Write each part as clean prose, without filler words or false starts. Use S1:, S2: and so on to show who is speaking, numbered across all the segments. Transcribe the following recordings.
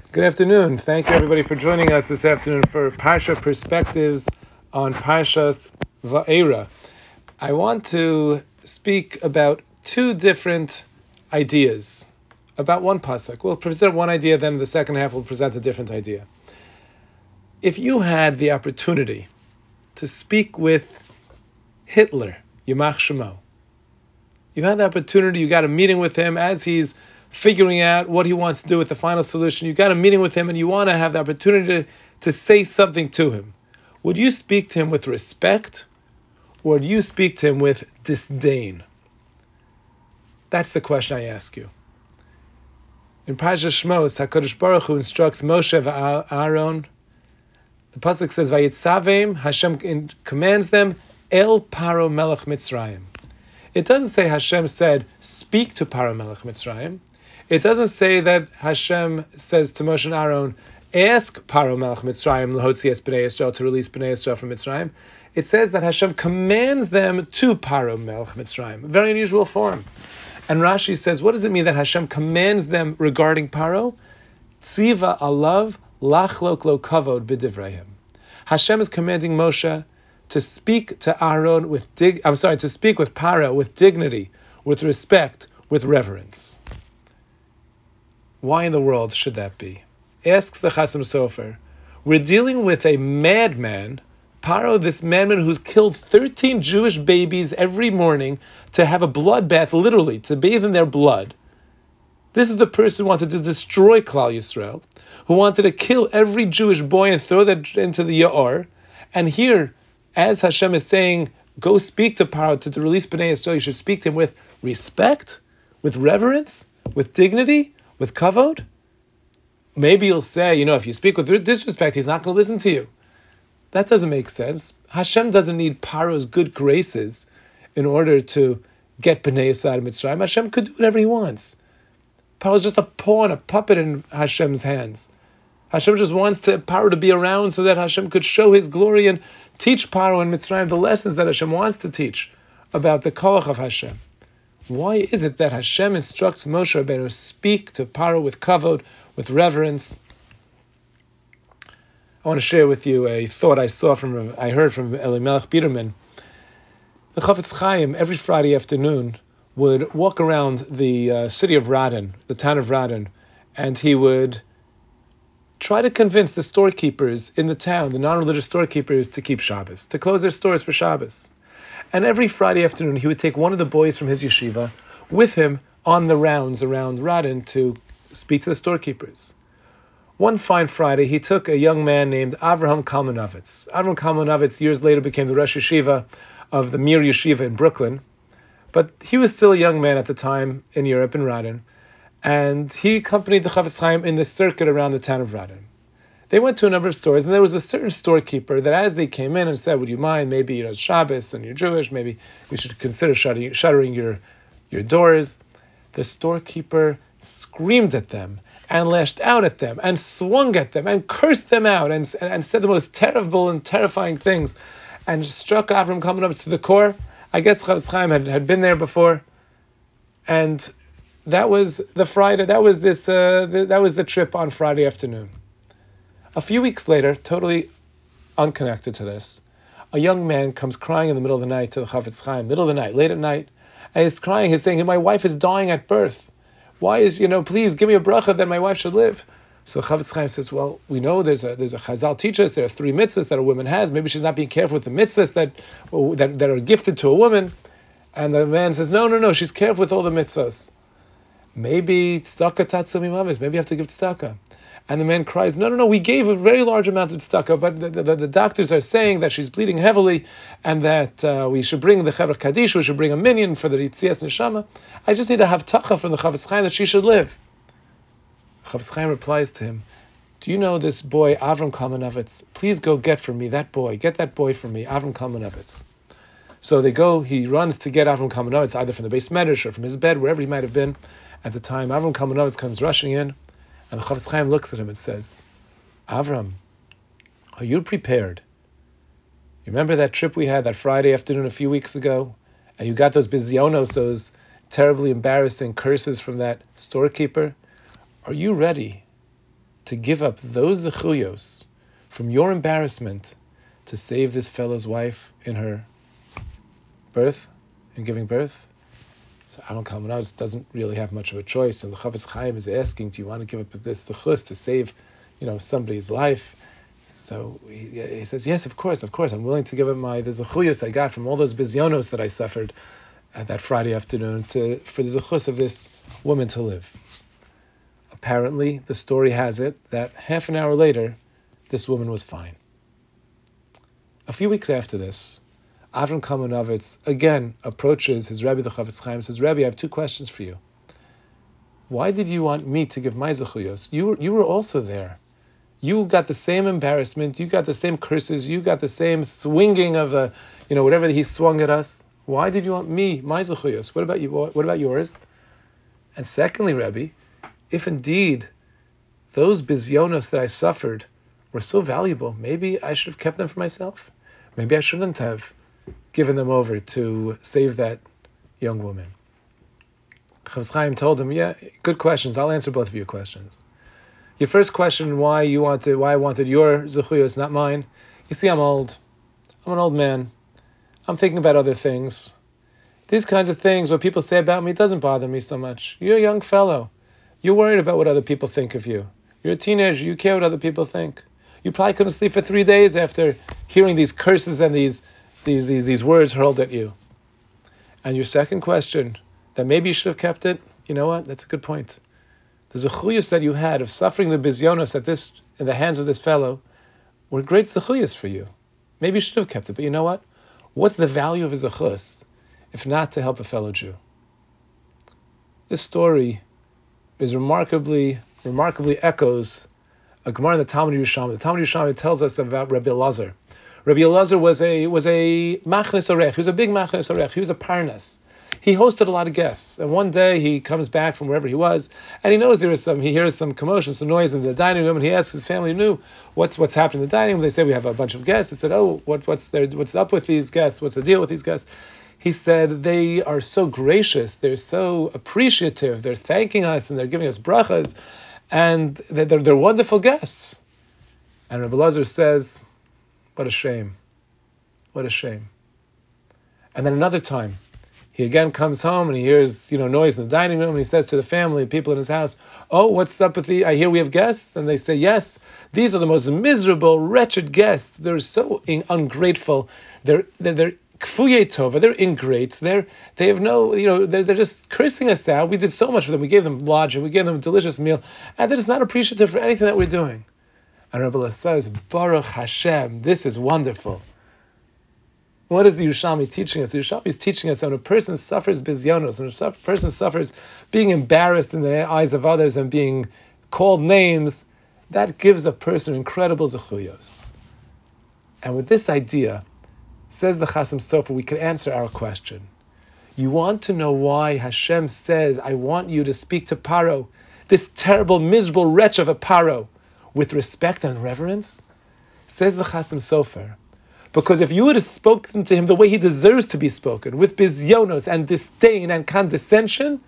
S1: Good afternoon. Thank you, everybody, for joining us this afternoon for Parsha Perspectives on Parshas Va'era. I want to speak about two different ideas about one pasuk. We'll present one idea, then in the second half we'll present a different idea. If you had the opportunity to speak with Hitler, Yamach Shemo, you had the opportunity, you got a meeting with him as he's figuring out what he wants to do with the final solution. You got a meeting with him and you want to have the opportunity to say something to him. Would you speak to him with respect, or would you speak to him with disdain? That's the question I ask you. In Parashat Shmos, HaKadosh Baruch Hu instructs Moshe and Aaron. The pasuk says, "Vayitzavim," Hashem commands them, El Paro Melech Mitzrayim. It doesn't say Hashem said, speak to Paro Melech Mitzrayim. It doesn't say that Hashem says to Moshe and Aaron, ask Paro Melech Mitzrayim l'hotzi es b'nei Yisrael, to release b'nei Yisrael from Mitzrayim. It says that Hashem commands them to Paro Melech Mitzrayim. Very unusual form. And Rashi says, what does it mean that Hashem commands them regarding Paro? Tziva alav lachlok lo kavod b'divrayim. Hashem is commanding Moshe to speak to Aaron to speak with Paro with dignity, with respect, with reverence. Why in the world should that be? Asks the Chasam Sofer. We're dealing with a madman, Paro, this madman who's killed 13 Jewish babies every morning to have a bloodbath, literally, to bathe in their blood. This is the person who wanted to destroy Klal Yisrael, who wanted to kill every Jewish boy and throw that into the Ya'ar. And here, as Hashem is saying, go speak to Paro to release Bnei Yisrael, you should speak to him with respect, with reverence, with dignity, with kavod. Maybe you'll say, if you speak with disrespect, he's not going to listen to you. That doesn't make sense. Hashem doesn't need Paro's good graces in order to get Bnei Yisrael out of Mitzrayim. Hashem could do whatever he wants. Paro's just a pawn, a puppet in Hashem's hands. Hashem just wants Paro to be around so that Hashem could show his glory and teach Paro and Mitzrayim the lessons that Hashem wants to teach about the koach of Hashem. Why is it that Hashem instructs Moshe Rabbeinu to speak to Paro with kavod, with reverence? I want to share with you a thought I heard from Elimelech Biderman. The Chafetz Chaim, every Friday afternoon, would walk around the city of Radin, the town of Radin, and he would try to convince the storekeepers in the town, the non-religious storekeepers, to keep Shabbos, to close their stores for Shabbos. And every Friday afternoon, he would take one of the boys from his yeshiva with him on the rounds around Radin to speak to the storekeepers. One fine Friday, he took a young man named Avraham Kalmanovitz. Avraham Kalmanovitz years later became the Rosh Yeshiva of the Mir Yeshiva in Brooklyn. But he was still a young man at the time in Europe, in Radin. And he accompanied the Chafetz Chaim in the circuit around the town of Radin. They went to a number of stores, and there was a certain storekeeper that as they came in and said, would you mind, maybe it's Shabbos and you're Jewish, maybe we should consider shuttering your doors. The storekeeper screamed at them and lashed out at them and swung at them and cursed them out and said the most terrible and terrifying things and struck Avram Kalmanovitz to the core. I guess Chafetz Chaim had been there before, and that was the Friday. That was the trip on Friday afternoon. A few weeks later, totally unconnected to this, a young man comes crying in the middle of the night to the Chafetz Chaim, middle of the night, late at night, and he's crying. He's saying, "My wife is dying at birth. Why please give me a bracha that my wife should live." So Chafetz Chaim says, "Well, we know there's a Chazal teaches there are 3 mitzvahs that a woman has. Maybe she's not being careful with the mitzvahs that are gifted to a woman." And the man says, "No, she's careful with all the mitzvahs. Maybe tzedakah tatzumi mavis. Maybe you have to give tzedakah." And the man cries, no, we gave a very large amount of tzedakah, but the doctors are saying that she's bleeding heavily and that we should bring the Chevra Kaddish, we should bring a minyan for the Yitzias Neshama. I just need to have tacha from the Chafetz Chaim that she should live. Chafetz Chaim replies to him, do you know this boy, Avram Kalmanovitz? Please go get for me that boy. Get that boy for me, Avram Kalmanovitz. So they go, he runs to get Avram Kalmanovitz, either from the base medrash or from his bed, wherever he might have been at the time. Avram Kalmanovitz comes rushing in, and the Chafetz Chaim looks at him and says, Avram, are you prepared? You remember that trip we had that Friday afternoon a few weeks ago? And you got those bizyonos, those terribly embarrassing curses from that storekeeper? Are you ready to give up those zechuyos from your embarrassment to save this fellow's wife in her birth, in giving birth? So Aaron Kalmanah doesn't really have much of a choice, and the Chafetz Chaim is asking, do you want to give up this zechus to save, somebody's life? So he says, yes, of course, I'm willing to give up the zechuyos I got from all those bizyonos that I suffered at that Friday afternoon for the zechus of this woman to live. Apparently, the story has it that half an hour later, this woman was fine. A few weeks after this, Avram Kalmanovitz again approaches his Rebbe, the Chafetz Chaim, and says, Rebbe, I have two questions for you. Why did you want me to give my zechuyos? You were also there. You got the same embarrassment, you got the same curses, you got the same swinging of whatever he swung at us. Why did you want me, my zechuyos? What about you? What about yours? And secondly, Rebbe, if indeed those bizyonos that I suffered were so valuable, maybe I should have kept them for myself. Maybe I shouldn't have given them over to save that young woman. Chafetz Chaim told him, yeah, good questions. I'll answer both of your questions. Your first question, why I wanted your zechuyos, not mine. You see, I'm old. I'm an old man. I'm thinking about other things. These kinds of things, what people say about me, it doesn't bother me so much. You're a young fellow. You're worried about what other people think of you. You're a teenager. You care what other people think. You probably couldn't sleep for 3 days after hearing these curses and these words hurled at you. And your second question, that maybe you should have kept it, you know what? That's a good point. The zechuyos that you had of suffering the bizyonos in the hands of this fellow were great zechuyos for you. Maybe you should have kept it, but you know what? What's the value of a zechus if not to help a fellow Jew? This story is remarkably echoes a Gemara in the Talmud Yerushalmi. The Talmud Yerushalmi tells us about Rabbi Elazar. Rabbi Elazar was a machnes orech. He was a big machnes orech. He was a parnas. He hosted a lot of guests. And one day he comes back from wherever he was, and he knows he hears some commotion, some noise in the dining room, and he asks his family, what's happening in the dining room? They say, we have a bunch of guests. He said, what's up with these guests? What's the deal with these guests? He said, they are so gracious, they're so appreciative, they're thanking us, and they're giving us brachas, and they're wonderful guests. And Rabbi Elazar says, what a shame. What a shame. And then another time, he again comes home and he hears, noise in the dining room, and he says to the family, people in his house, oh, what's up with I hear we have guests? And they say, yes, these are the most miserable, wretched guests. They're so ungrateful. They're kfuyei tova, they're ingrates. They have no, they're just cursing us out. We did so much for them. We gave them lodging, we gave them a delicious meal, and they're just not appreciative for anything that we're doing. And Rabbi Elazar says, Baruch Hashem, this is wonderful. What is the Yerushalmi teaching us? The Yerushalmi is teaching us that when a person suffers bizyonos, when a person suffers being embarrassed in the eyes of others and being called names, that gives a person incredible zechuyos. And with this idea, says the Chasam Sofer, we can answer our question. You want to know why Hashem says, I want you to speak to Paro, this terrible, miserable wretch of a Paro, with respect and reverence? Says the Chasam Sofer, because if you would have spoken to him the way he deserves to be spoken, with bizyonos and disdain and condescension,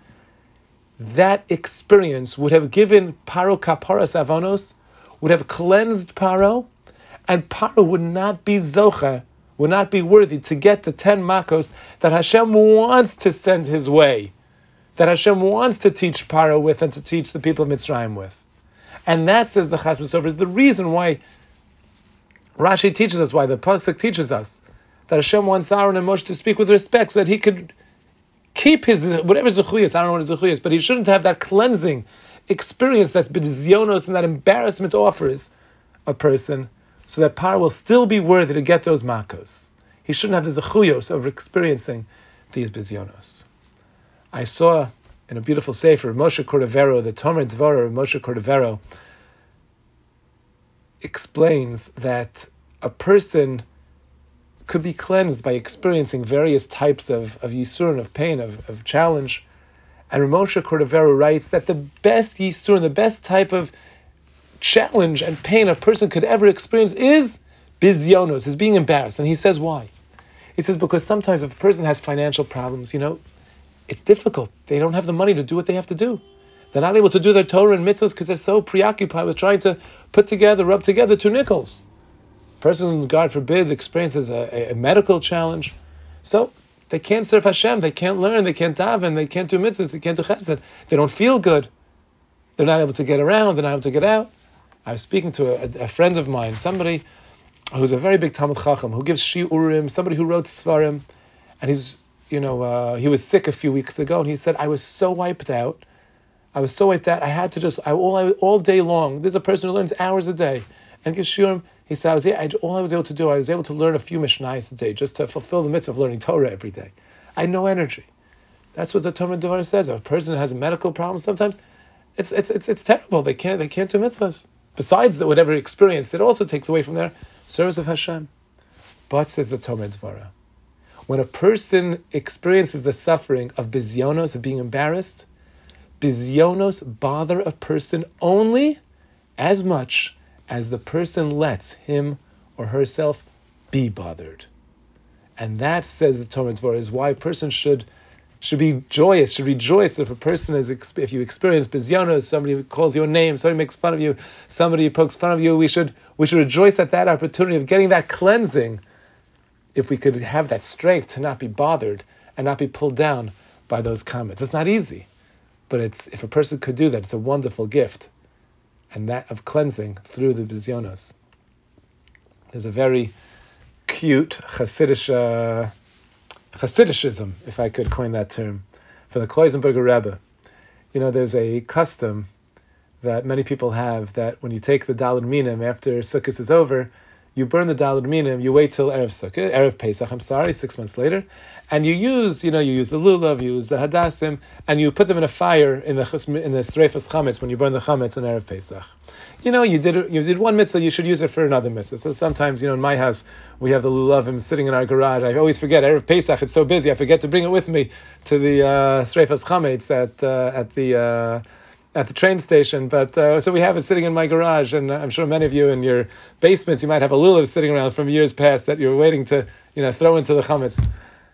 S1: that experience would have given Paro kaparas avonos, would have cleansed Paro, and Paro would not be zocha, would not be worthy to get the 10 makos that Hashem wants to send his way, that Hashem wants to teach Paro with and to teach the people of Mitzrayim with. And that, says the Chasam Sofer, is the reason why Rashi teaches us, why the Pasuk teaches us, that Hashem wants Aaron and Moshe to speak with respect so that he could keep his, whatever zechuyos, I don't know what his zechuyos, but he shouldn't have that cleansing experience that's bizyonos and that embarrassment offers a person, so that Paro will still be worthy to get those makos. He shouldn't have the zechuyos of experiencing these bizyonos. I saw in a beautiful sefer, Moshe Cordovero, the Tomer Dvorah of Moshe Cordovero, explains that a person could be cleansed by experiencing various types of yisurin, of pain, of challenge. And Moshe Cordovero writes that the best yisurin, the best type of challenge and pain a person could ever experience is bizyonos, is being embarrassed. And he says why? He says because sometimes if a person has financial problems, it's difficult. They don't have the money to do what they have to do. They're not able to do their Torah and mitzvahs because they're so preoccupied with trying to rub together two nickels. A person, God forbid, experiences a medical challenge. So they can't serve Hashem, they can't learn, they can't daven, they can't do mitzvahs, they can't do chesed. They don't feel good. They're not able to get around, they're not able to get out. I was speaking to a friend of mine, somebody who's a very big Talmud Chacham, who gives shiurim, somebody who wrote Svarim, and he was sick a few weeks ago, and he said, I was so wiped out. I had to all day long. There's a person who learns hours a day, and gives shiurim. He said, all I was able to do, I was able to learn a few mishnayos a day, just to fulfill the mitzvah of learning Torah every day. I had no energy. That's what the Torah Devar says. If a person has a medical problem, sometimes it's terrible. They can't do mitzvahs. Besides that, whatever experience, it also takes away from their service of Hashem. But, says the Torah Dvara, when a person experiences the suffering of bizyonos, of being embarrassed, bizyonos bother a person only as much as the person lets him or herself be bothered. And that, says the Torah Dvara, is why a person should be joyous, should rejoice if a person if you experience bizyonos, somebody calls your name, somebody makes fun of you, somebody pokes fun of you, we should rejoice at that opportunity of getting that cleansing, if we could have that strength to not be bothered and not be pulled down by those comments. It's not easy, but if a person could do that, it's a wonderful gift, and that of cleansing through the bizyonos. There's a very cute Chassidish Hasidishism, if I could coin that term, for the Kloisenberger Rebbe. There's a custom that many people have that when you take the Daled Minim after Sukkot is over, you burn the Daled Minim, you wait till Erev Pesach, 6 months later, and you use the lulav, you use the hadassim, and you put them in a fire in the Sreifas Chametz when you burn the Chametz on Erev Pesach. You did one mitzvah, you should use it for another mitzvah. So sometimes, in my house, we have the lulavim sitting in our garage. I always forget, Erev Pesach, it's so busy, I forget to bring it with me to the Sreifas Chametz at the train station, but so we have it sitting in my garage, and I'm sure many of you in your basements, you might have a lulav sitting around from years past that you're waiting to, throw into the chametz.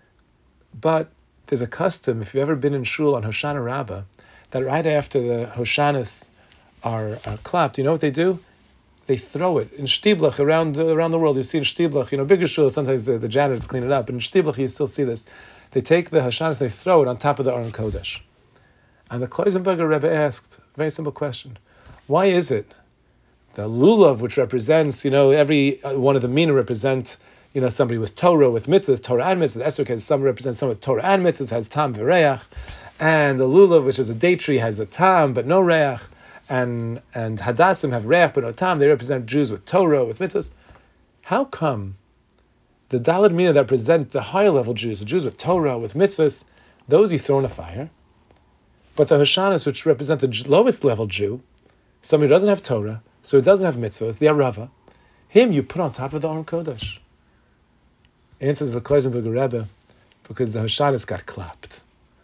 S1: But there's a custom, if you've ever been in shul on Hoshana Rabbah, that right after the Hoshanas are clapped, you know what they do? They throw it in Shtiblach around the world. You see in Shtiblach, bigger shul, sometimes the janitors clean it up, but in Shtiblach you still see this. They take the Hoshanas, they throw it on top of the Aron Kodesh. And the Kloisenberger Rebbe asked a very simple question. Why is it the lulav, which represents, every one of the mina represent, somebody with Torah, with mitzvahs, Torah and mitzvahs. Esrog has some represents someone with Torah and mitzvahs, has tam v'reach. And the lulav, which is a date tree, has a tam but no reach. And hadassim have reach but no tam. They represent Jews with Torah, with mitzvahs. How come the Daled Mina that represent the higher level Jews, the Jews with Torah, with mitzvahs, those you throw in a fire? But the Hoshanas, which represent the lowest level Jew, somebody who doesn't have Torah, so he doesn't have mitzvahs, the Arava, him you put on top of the Aron Kodesh. Answers the Kloisenberger Rebbe, because the Hoshanas got clapped.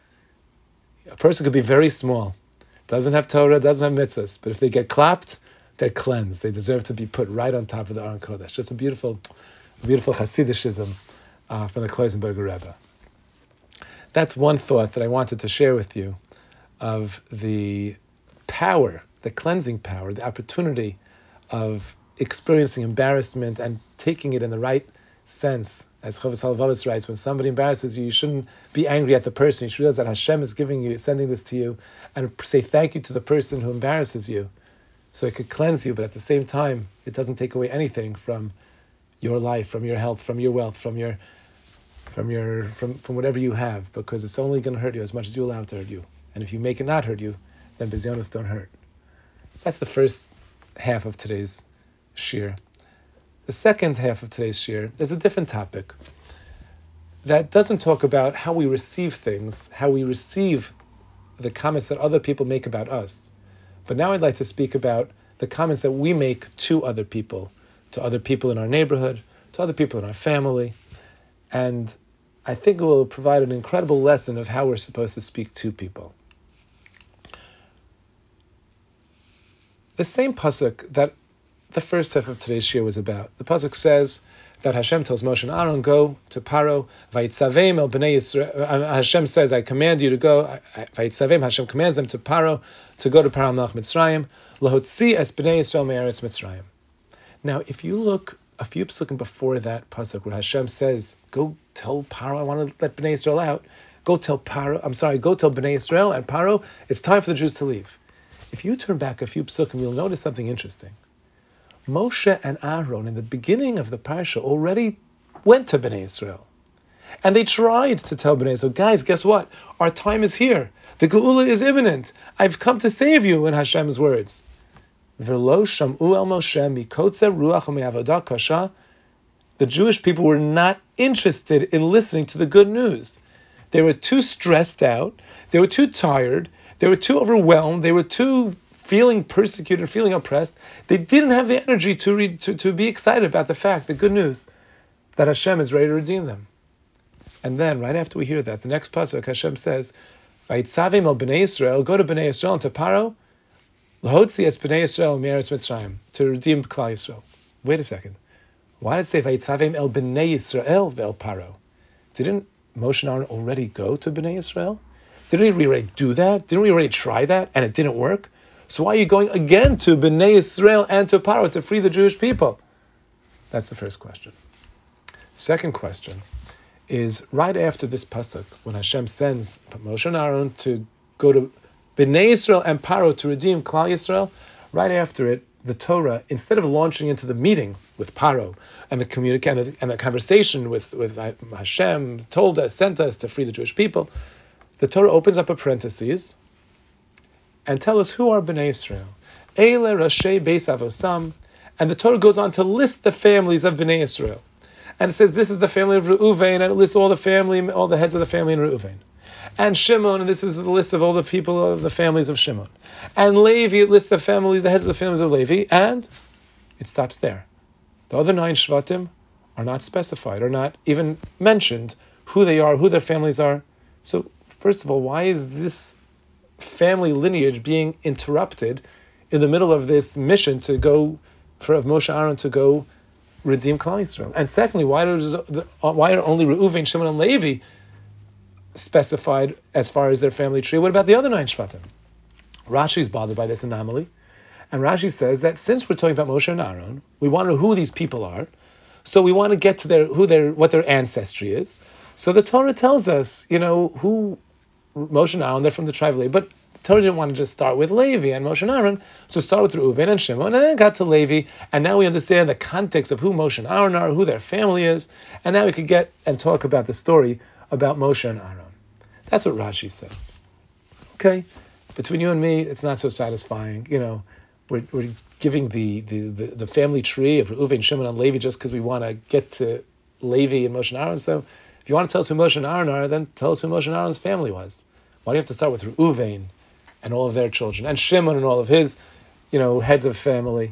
S1: A person could be very small, doesn't have Torah, doesn't have mitzvahs, but if they get clapped, they're cleansed. They deserve to be put right on top of the Aron Kodesh. Just a beautiful Hasidishism from the Kloisenberger Rebbe. That's one thought that I wanted to share with you, of the power, the cleansing power, the opportunity of experiencing embarrassment and taking it in the right sense. As Chovos HaLevavos writes, when somebody embarrasses you, you shouldn't be angry at the person. You should realize that Hashem is sending this to you, and say thank you to the person who embarrasses you, so it could cleanse you, but at the same time, it doesn't take away anything from your life, from your health, from your wealth, from whatever you have, because it's only going to hurt you as much as you allow it to hurt you. And if you make it not hurt you, then bizyonos don't hurt. That's the first half of today's shir. The second half of today's shir is a different topic that doesn't talk about how we receive things, how we receive the comments that other people make about us. But now I'd like to speak about the comments that we make to other people in our neighborhood, to other people in our family. And I think it will provide an incredible lesson of how we're supposed to speak to people. The same pasuk that the first half of today's shir was about. The pasuk says that Hashem tells Moshe and Aaron, go to Paro, Vayitzavim el bnei Yisrael. Hashem says, I command you to go. Vayitzavim, Hashem commands them to Paro, to go to Paro Melech Mitzrayim, lahotzi es bnei Yisrael me'eretz Mitzrayim. Now, if you look a few psukim before that pasuk where Hashem says, go tell Paro, I want to let bnei Yisrael out. Go tell bnei Yisrael and Paro, it's time for the Jews to leave. If you turn back a few psukim, you'll notice something interesting. Moshe and Aaron, in the beginning of the parsha, already went to Bnei Yisrael. And they tried to tell Bnei Yisrael, guys, guess what? Our time is here. The Geula is imminent. I've come to save you, in Hashem's words. V'lo sham'u el Moshe mikotze ruach u'me'avodah kasha. The Jewish people were not interested in listening to the good news. They were too stressed out. They were too tired. They were too overwhelmed. They were too feeling persecuted, feeling oppressed. They didn't have the energy to be excited about the fact, the good news, that Hashem is ready to redeem them. And then, right after we hear that, the next pasuk, Hashem says, Vayitzavim el bnei Yisrael, go to bnei Yisrael and to Paro, lahotzi es bnei Yisrael me'eretz Mitzrayim, to redeem Klal Yisrael. Wait a second. Why did it say Vayitzavim el bnei Yisrael ve'el Paro? Didn't Moshe and Aaron already go to bnei Yisrael? Didn't we already do that? Didn't we already try that and it didn't work? So why are you going again to Bnei Yisrael and to Paro to free the Jewish people? That's the first question. Second question is, right after this pasuk, when Hashem sends Moshe and Aaron to go to Bnei Yisrael and Paro to redeem Klal Yisrael, right after it, the Torah, instead of launching into the meeting with Paro and the conversation with Hashem, told us, sent us to free the Jewish people, the Torah opens up a parenthesis and tell us who are Bnei Yisrael. Eile Rashi Beis Avosam. And the Torah goes on to list the families of Bnei Yisrael. And it says this is the family of Reuven, and it lists all the heads of the family in Reuven. And Shimon, and this is the list of all the people of the families of Shimon. And Levi, it lists the heads of the families of Levi, and it stops there. The other 9 Shvatim are not specified, are not even mentioned who they are, who their families are. So, first of all, why is this family lineage being interrupted in the middle of this mission to go, for Moshe Aaron to go redeem Klal Yisrael? And secondly, why are only Reuven, Shimon, and Levi specified as far as their family tree? What about the other 9 Shvatim? Rashi is bothered by this anomaly, and Rashi says that since we're talking about Moshe and Aaron, we want to know who these people are, so we want to get to what their ancestry is. So the Torah tells us, who Moshe and Aaron, they're from the tribe of Levi, but Torah didn't want to just start with Levi and Moshe and Aaron, so start with Reuven and Shimon, and then got to Levi, and now we understand the context of who Moshe and Aaron are, who their family is, and now we could get and talk about the story about Moshe and Aaron. That's what Rashi says. Okay, between you and me, it's not so satisfying. We're giving the family tree of Reuven, Shimon, and Levi just because we want to get to Levi and Moshe and Aaron. So if you want to tell us who Moshe and Aaron are, then tell us who Moshe and Aaron's family was. Why do you have to start with Reuven and all of their children, and Shimon and all of his, heads of family?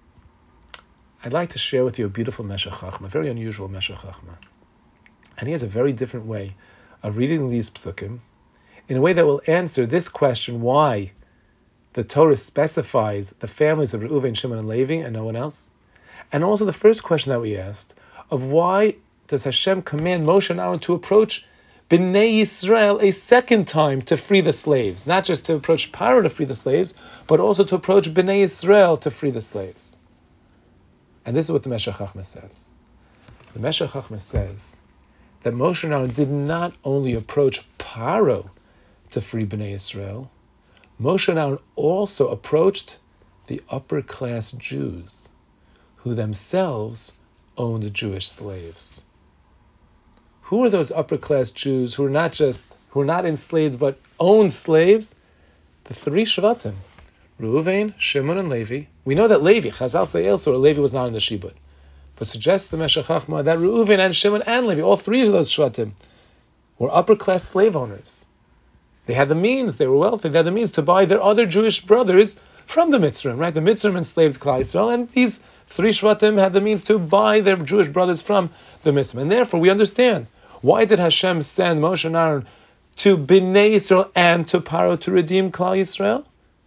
S1: I'd like to share with you a beautiful Meshech Chachma, a very unusual Meshech Chachma. And he has a very different way of reading these psukim in a way that will answer this question, why the Torah specifies the families of Reuven, Shimon, and Levi and no one else. And also the first question that we asked of why does Hashem command Moshe and Aaron to approach Bnei Yisrael a second time to free the slaves? Not just to approach Paro to free the slaves, but also to approach Bnei Yisrael to free the slaves. And this is what the Meshech Chachma says. The Meshech Chachma says that Moshe and Aaron did not only approach Paro to free Bnei Yisrael, Moshe and Aaron also approached the upper class Jews, who themselves owned Jewish slaves. Who are those upper class Jews who are not enslaved but owned slaves? The 3 Shvatim, Reuven, Shimon, and Levi. We know that Levi, Chazal say also, Levi was not in the Shibud. But suggests the Meshech Chachma that Reuven and Shimon and Levi, all 3 of those Shvatim, were upper class slave owners. They had the means, they were wealthy, they had the means to buy their other Jewish brothers from the Mitzrayim, right? The Mitzrayim enslaved Klal Yisrael, and these 3 Shvatim had the means to buy their Jewish brothers from the Mitzrayim. And therefore, we understand, why did Hashem send Moshe and Aaron to Bnei Yisrael and to Paro to redeem Klal Yisrael?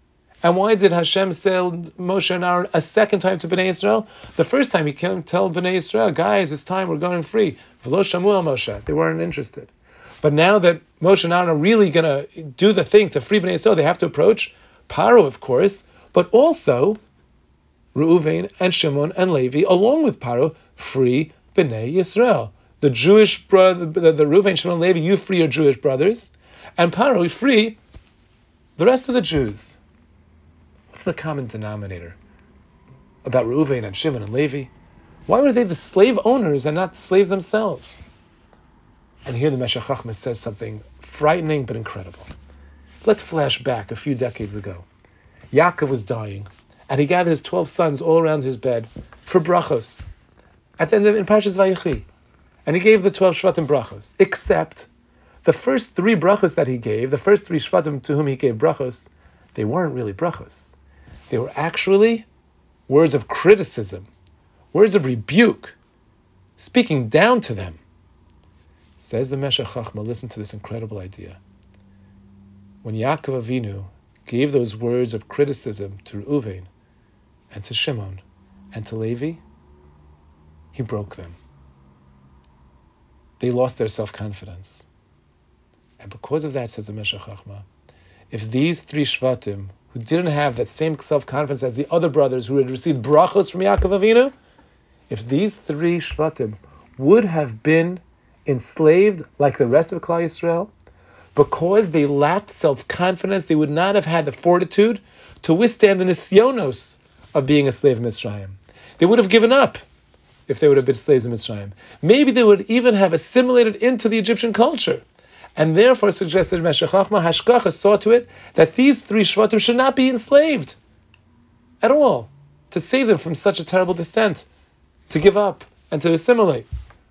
S1: And why did Hashem send Moshe and Aaron a second time to Bnei Yisrael? The first time he came to tell Bnei Yisrael, guys, it's time, we're going free. V'lo shamu al Moshe. They weren't interested. But now that Moshe and Aaron are really going to do the thing to free Bnei Yisrael, they have to approach Paro, of course, but also Reuven and Shimon and Levi, along with Paro, free Bnei Yisrael. The Jewish brother, the Reuven, Shimon, and Levi, you free your Jewish brothers, and Paro, you free the rest of the Jews. What's the common denominator about Reuven and Shimon and Levi? Why were they the slave owners and not the slaves themselves? And here the Meshech Chochmah says something frightening but incredible. Let's flash back a few decades ago. Yaakov was dying, and he gathered his 12 sons all around his bed for brachos. At the end in Parshas Vayechi. And he gave the 12 Shvatim brachos, except the first 3 brachos that he gave, the first 3 Shvatim to whom he gave brachos, they weren't really brachos. They were actually words of criticism, words of rebuke, speaking down to them. Says the Meshech Chochmah, listen to this incredible idea. When Yaakov Avinu gave those words of criticism to Reuven and to Shimon and to Levi, he broke them. They lost their self-confidence. And because of that, says the Meshech Chochmah, if these 3 Shvatim, who didn't have that same self-confidence as the other brothers who had received brachos from Yaakov Avinu, if these 3 Shvatim would have been enslaved like the rest of Klal Yisrael, because they lacked self-confidence, they would not have had the fortitude to withstand the nisyonos of being a slave in Mitzrayim. They would have given up if they would have been slaves in Mitzrayim. Maybe they would even have assimilated into the Egyptian culture. And therefore suggested Meshech Chochmah, Hashgacha saw to it that these 3 Shvatim should not be enslaved at all, to save them from such a terrible descent, to give up and to assimilate.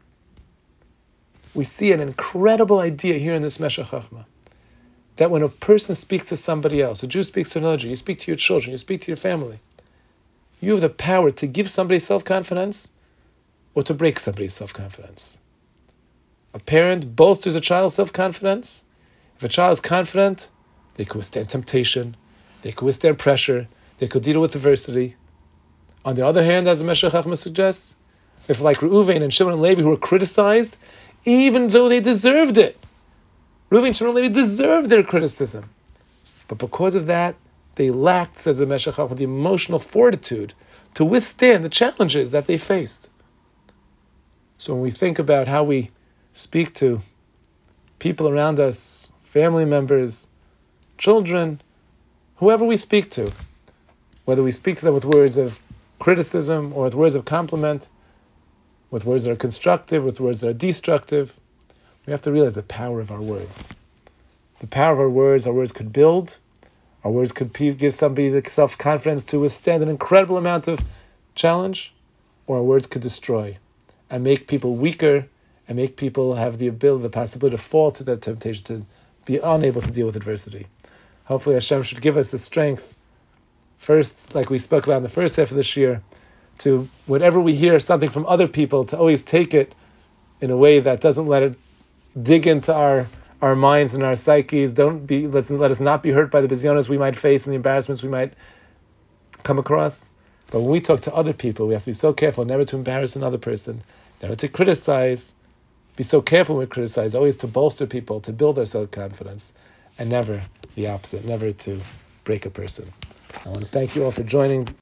S1: We see an incredible idea here in this Meshech Chochmah, that when a person speaks to somebody else, a Jew speaks to another Jew, you speak to your children, you speak to your family, you have the power to give somebody self-confidence or to break somebody's self-confidence. A parent bolsters a child's self-confidence. If a child is confident, they could withstand temptation, they could withstand pressure, they could deal with adversity. On the other hand, as the Meshech Chochmah suggests, if like Reuven and Shimon and Levi who were criticized, even though they deserved it, Reuven, Shimon, and Levi deserved their criticism. But because of that, they lacked, says the Meshech Chochmah, the emotional fortitude to withstand the challenges that they faced. So when we think about how we speak to people around us, family members, children, whoever we speak to, whether we speak to them with words of criticism or with words of compliment, with words that are constructive, with words that are destructive, we have to realize the power of our words. The power of our words could build, our words could give somebody the self-confidence to withstand an incredible amount of challenge, or our words could destroy and make people weaker and make people have the ability, the possibility to fall to that temptation, to be unable to deal with adversity. Hopefully Hashem should give us the strength, first, like we spoke about in the first half of this year, to whenever we hear something from other people, to always take it in a way that doesn't let it dig into our minds and our psyches. Let us not be hurt by the bizyonos we might face and the embarrassments we might come across. But when we talk to other people, we have to be so careful never to embarrass another person, never to criticize. Be so careful when we criticize, always to bolster people, to build their self-confidence, and never the opposite, never to break a person. I want to thank you all for joining